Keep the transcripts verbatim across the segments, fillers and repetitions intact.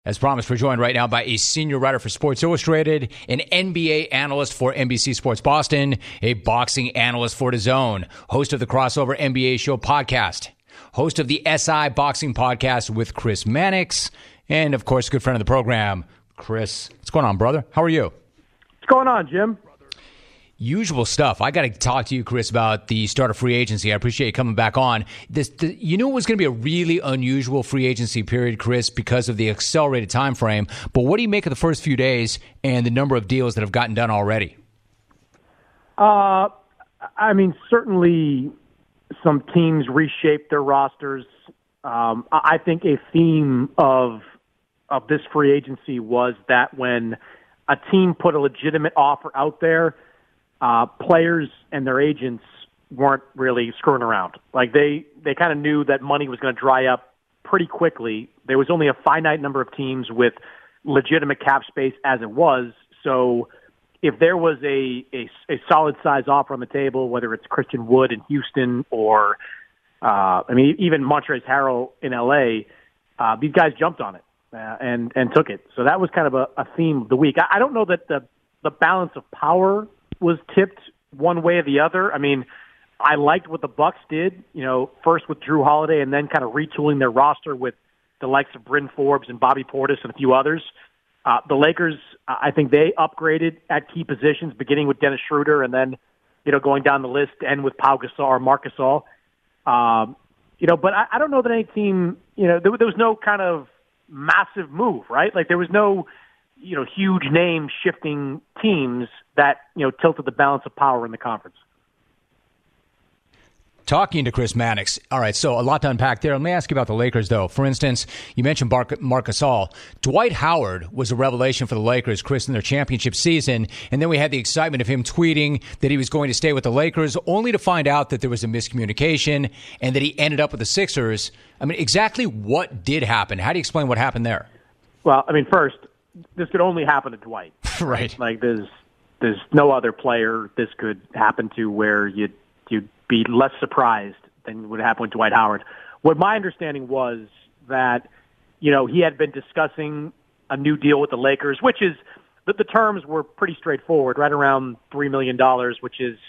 As promised, we're joined right now by a senior writer for Sports Illustrated, an N B A analyst for N B C Sports Boston, a boxing analyst for DAZN, host of the Crossover N B A Show podcast, host of the S I Boxing Podcast with Chris Mannix, and, of course, a good friend of the program, Chris. What's going on, brother? How are you? What's going on, Jim? Usual stuff. I got to talk to you, Chris, about the start of free agency. I appreciate you coming back on. This, the, you knew it was going to be a really unusual free agency period, Chris, because of the accelerated time frame. But what do you make of the first few days and the number of deals that have gotten done already? Uh, I mean, certainly some teams reshaped their rosters. Um, I think a theme of of this free agency was that when a team put a legitimate offer out there, Uh, players and their agents weren't really screwing around. Like they, they kind of knew that money was going to dry up pretty quickly. There was only a finite number of teams with legitimate cap space as it was. So if there was a, a, a solid size offer on the table, whether it's Christian Wood in Houston or, uh, I mean, even Montrezl Harrell in L A, uh, these guys jumped on it uh, and, and took it. So that was kind of a, a theme of the week. I, I don't know that the, the balance of power was tipped one way or the other. I mean, I liked what the Bucks did, you know, first with Drew Holiday and then kind of retooling their roster with the likes of Bryn Forbes and Bobby Portis and a few others. Uh, the Lakers, I think they upgraded at key positions, beginning with Dennis Schroeder and then, you know, going down the list to end with Pau Gasol or Marc Gasol. Um, you know, but I, I don't know that any team, you know, there, there was no kind of massive move, right? Like there was no, you know, huge name shifting teams that, you know, tilted the balance of power in the conference. Talking to Chris Mannix. All right, so a lot to unpack there. Let me ask you about the Lakers, though. For instance, you mentioned Marc, Marc Gasol. Dwight Howard was a revelation for the Lakers, Chris, in their championship season. And then we had the excitement of him tweeting that he was going to stay with the Lakers, only to find out that there was a miscommunication and that he ended up with the Sixers. I mean, exactly what did happen? How do you explain what happened there? Well, I mean, first, this could only happen to Dwight. Right. Like there's there's no other player this could happen to where you'd you'd be less surprised than would happen with Dwight Howard. What my understanding was that, you know, he had been discussing a new deal with the Lakers, which is that the terms were pretty straightforward, right around three million dollars, which is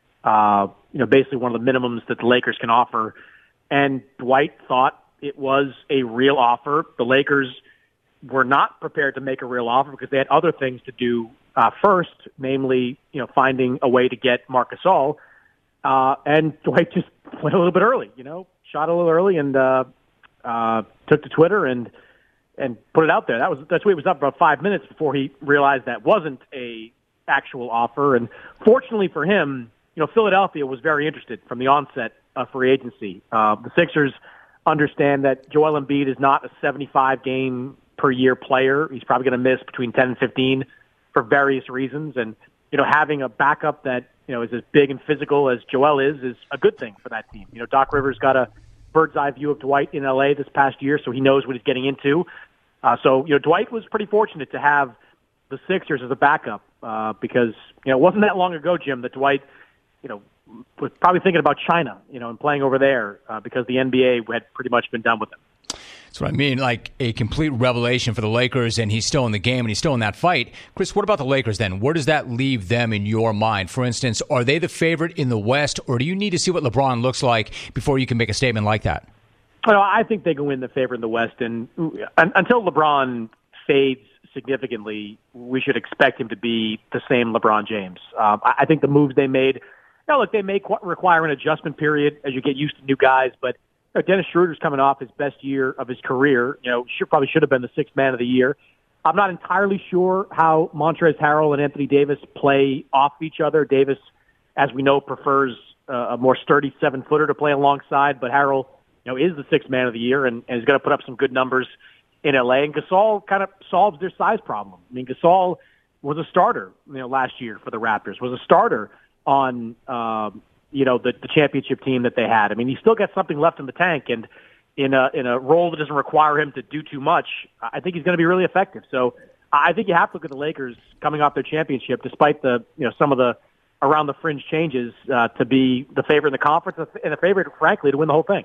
uh, you know, basically one of the minimums that the Lakers can offer. And Dwight thought it was a real offer. The Lakers were not prepared to make a real offer because they had other things to do uh, first, namely, you know, finding a way to get Marc Gasol. Uh, and Dwight just went a little bit early, you know, shot a little early and uh, uh, took to Twitter and and put it out there. That was that's why it was up about five minutes before he realized that wasn't a actual offer. And fortunately for him, you know, Philadelphia was very interested from the onset of free agency. Uh, the Sixers understand that Joel Embiid is not a seventy-five game per year player. He's probably going to miss between ten and fifteen for various reasons. And, you know, having a backup that, you know, is as big and physical as Joel is, is a good thing for that team. You know, Doc Rivers got a bird's eye view of Dwight in L A this past year, so he knows what he's getting into. Uh, so, you know, Dwight was pretty fortunate to have the Sixers as a backup uh, because, you know, it wasn't that long ago, Jim, that Dwight, you know, was probably thinking about China, you know, and playing over there uh, because the N B A had pretty much been done with him. That's what I mean, like a complete revelation for the Lakers, and he's still in the game, and he's still in that fight. Chris, what about the Lakers then? Where does that leave them in your mind? For instance, are they the favorite in the West, or do you need to see what LeBron looks like before you can make a statement like that? Well, I think they can win the favorite in the West, and until LeBron fades significantly, we should expect him to be the same LeBron James. Um, I think the moves they made, now look, they may require an adjustment period as you get used to new guys, but you know, Dennis Schroeder's coming off his best year of his career. You know, should, probably should have been the sixth man of the year. I'm not entirely sure how Montrezl Harrell and Anthony Davis play off each other. Davis, as we know, prefers uh, a more sturdy seven-footer to play alongside, but Harrell, you know, is the sixth man of the year and, and is going to put up some good numbers in L A. And Gasol kind of solves their size problem. I mean, Gasol was a starter, you know, last year for the Raptors, was a starter on, um, you know, the, the championship team that they had. I mean, he still got something left in the tank, and in a in a role that doesn't require him to do too much, I think he's going to be really effective. So I think you have to look at the Lakers coming off their championship, despite the, you know, some of the around the fringe changes, uh, to be the favorite in the conference and the favorite, frankly, to win the whole thing.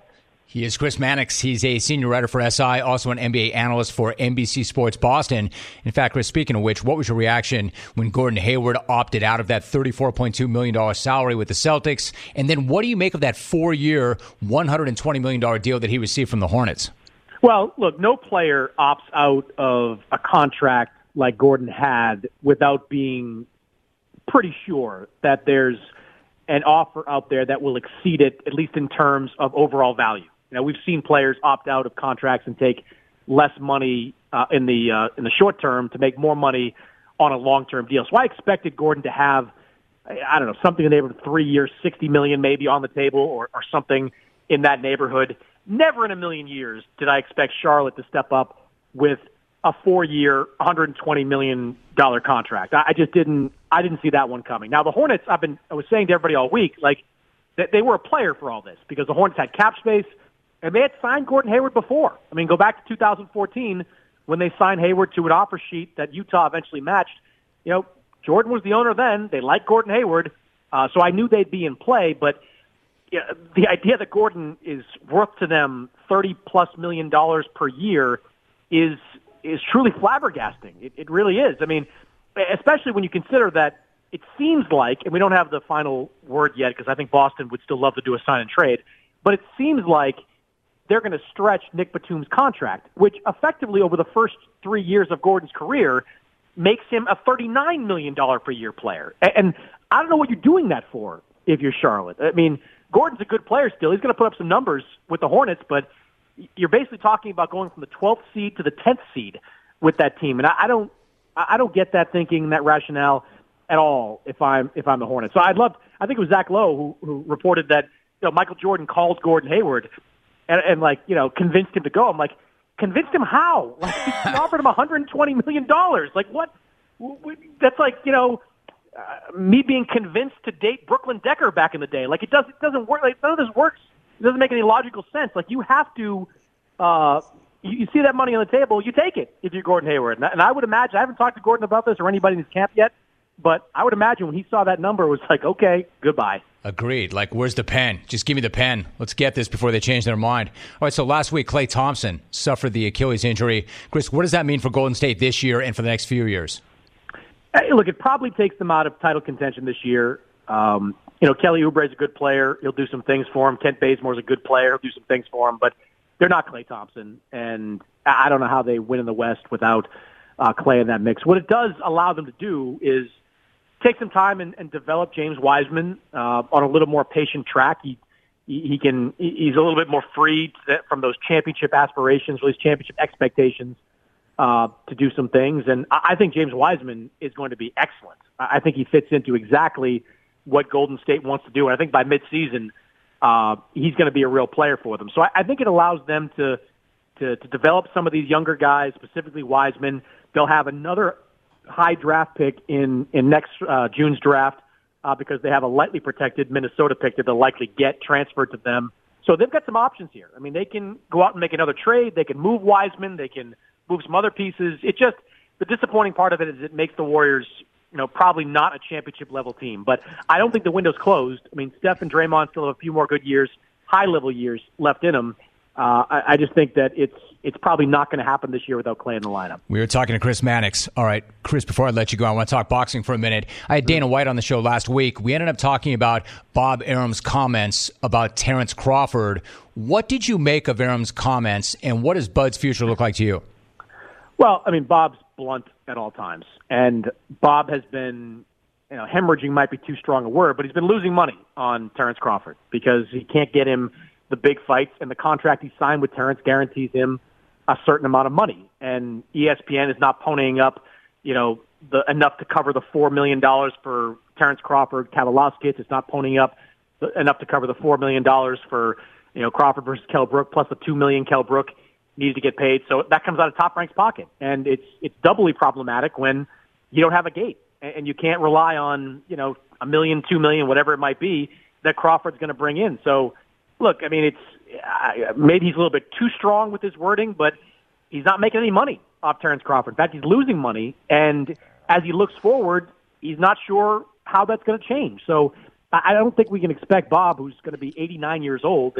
He is Chris Mannix. He's a senior writer for S I, also an N B A analyst for N B C Sports Boston. In fact, Chris, speaking of which, what was your reaction when Gordon Hayward opted out of that thirty-four point two million dollars salary with the Celtics? And then what do you make of that four-year, one hundred twenty million dollars deal that he received from the Hornets? Well, look, no player opts out of a contract like Gordon had without being pretty sure that there's an offer out there that will exceed it, at least in terms of overall value. You know, we've seen players opt out of contracts and take less money uh, in the uh, in the short term to make more money on a long-term deal. So I expected Gordon to have, I don't know, something in the neighborhood of three years, sixty million dollars maybe on the table, or, or something in that neighborhood. Never in a million years did I expect Charlotte to step up with a four-year, one hundred twenty million dollars contract. I, I just didn't. I didn't see that one coming. Now the Hornets, I've been, I was saying to everybody all week, like that they were a player for all this because the Hornets had cap space. And they had signed Gordon Hayward before. I mean, go back to two thousand fourteen when they signed Hayward to an offer sheet that Utah eventually matched. You know, Jordan was the owner then. They liked Gordon Hayward, uh, so I knew they'd be in play. But you know, the idea that Gordon is worth to them thirty plus million dollars per year is is truly flabbergasting. It, it really is. I mean, especially when you consider that it seems like, and we don't have the final word yet because I think Boston would still love to do a sign and trade, but it seems like they're going to stretch Nick Batum's contract, which effectively over the first three years of Gordon's career makes him a thirty-nine million dollars per year player. And I don't know what you're doing that for if you're Charlotte. I mean, Gordon's a good player still. He's going to put up some numbers with the Hornets, but you're basically talking about going from the twelfth seed to the tenth seed with that team. And I don't, I don't get that thinking, that rationale at all if I'm, if I'm the Hornets. So I'd love, I think it was Zach Lowe who, who reported that, you know, Michael Jordan called Gordon Hayward And, and like, you know, convinced him to go. I'm like, convinced him how? Like, he offered him one hundred twenty million dollars. Like, what? That's like, you know, uh, me being convinced to date Brooklyn Decker back in the day. Like, it doesn't, it doesn't work. Like, none of this works. It doesn't make any logical sense. Like, you have to, uh, you, you see that money on the table, you take it if you're Gordon Hayward. And, and I would imagine, I haven't talked to Gordon about this or anybody in his camp yet, but I would imagine when he saw that number, it was like, okay, goodbye. Agreed. Like, where's the pen? Just give me the pen. Let's get this before they change their mind. All right, so last week, Klay Thompson suffered the Achilles injury. Chris, what does that mean for Golden State this year and for the next few years? Hey, look, it probably takes them out of title contention this year. Um, you know, Kelly Oubre is a good player. He'll do some things for him. Kent Bazemore is a good player. He'll do some things for him. But they're not Klay Thompson, and I don't know how they win in the West without uh, Klay in that mix. What it does allow them to do is take some time and, and develop James Wiseman uh, on a little more patient track. He, he he can he's a little bit more free from those championship aspirations, those championship expectations uh, to do some things. And I think James Wiseman is going to be excellent. I think he fits into exactly what Golden State wants to do. And I think by midseason, uh, he's going to be a real player for them. So I, I think it allows them to, to to develop some of these younger guys, specifically Wiseman. They'll have another high draft pick in, in next uh, June's draft uh, because they have a lightly protected Minnesota pick that they'll likely get transferred to them. So they've got some options here. I mean, they can go out and make another trade. They can move Wiseman. They can move some other pieces. It just, the disappointing part of it is it makes the Warriors, you know, probably not a championship level team. But I don't think the window's closed. I mean, Steph and Draymond still have a few more good years, high level years left in them. Uh, I, I just think that it's it's probably not going to happen this year without Klay in the lineup. We were talking to Chris Mannix. All right, Chris, before I let you go, I want to talk boxing for a minute. I had Dana White on the show last week. We ended up talking about Bob Arum's comments about Terrence Crawford. What did you make of Arum's comments, and what does Bud's future look like to you? Well, I mean, Bob's blunt at all times, and Bob has been, you know, hemorrhaging might be too strong a word, but he's been losing money on Terrence Crawford because he can't get him the big fights, and the contract he signed with Terrence guarantees him a certain amount of money. And E S P N is not ponying up, you know, the enough to cover the four million dollars for Terrence Crawford, Kavaliauskas. It's not ponying up the, enough to cover the four million dollars for, you know, Crawford versus Kell Brook, plus the two million dollars Kell Brook needs to get paid. So that comes out of Top Rank's pocket. And it's it's doubly problematic when you don't have a gate and you can't rely on, you know, a million, two million, whatever it might be, that Crawford's going to bring in. So, look, I mean, it's uh, maybe he's a little bit too strong with his wording, but he's not making any money off Terrence Crawford. In fact, he's losing money, and as he looks forward, he's not sure how that's going to change. So I don't think we can expect Bob, who's going to be eighty-nine years old and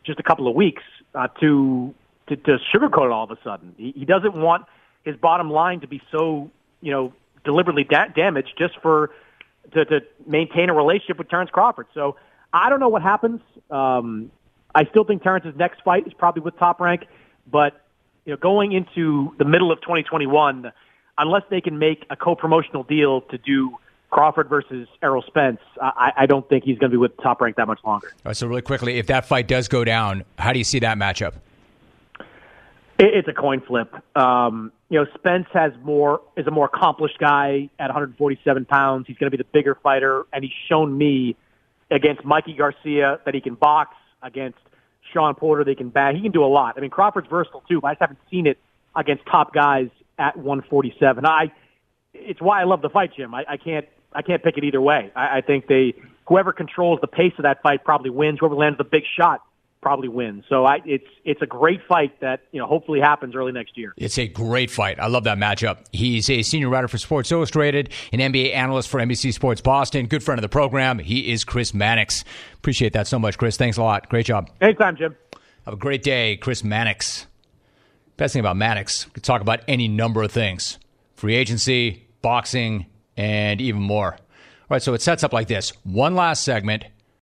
just a couple of weeks uh, to, to to sugarcoat it all of a sudden. He, he doesn't want his bottom line to be so, you know, deliberately da- damaged just for to, to maintain a relationship with Terrence Crawford. So I don't know what happens. Um, I still think Terrence's next fight is probably with Top Rank, but you know, going into the middle of twenty twenty-one, unless they can make a co-promotional deal to do Crawford versus Errol Spence, I, I don't think he's going to be with Top Rank that much longer. All right, so really quickly, if that fight does go down, how do you see that matchup? It, it's a coin flip. Um, you know, Spence has more is a more accomplished guy at one forty-seven pounds. He's going to be the bigger fighter, and he's shown me against Mikey Garcia that he can box, against Sean Porter that he can bag. He can do a lot. I mean, Crawford's versatile too, but I just haven't seen it against top guys at one forty-seven. I, it's why I love the fight, Jim. I, I can't, I can't pick it either way. I, I think they, whoever controls the pace of that fight probably wins. Whoever lands the big shot probably wins. So I, it's, it's a great fight that, you know, hopefully happens early next year. It's a great fight. I love that matchup. He's a senior writer for Sports Illustrated, an N B A analyst for N B C Sports Boston, good friend of the program. He is Chris Mannix. Appreciate that so much, Chris. Thanks a lot. Great job. Anytime, Jim. Have a great day, Chris Mannix. Best thing about Mannix, we could talk about any number of things. Free agency, boxing, and even more. All right, so it sets up like this. One last segment.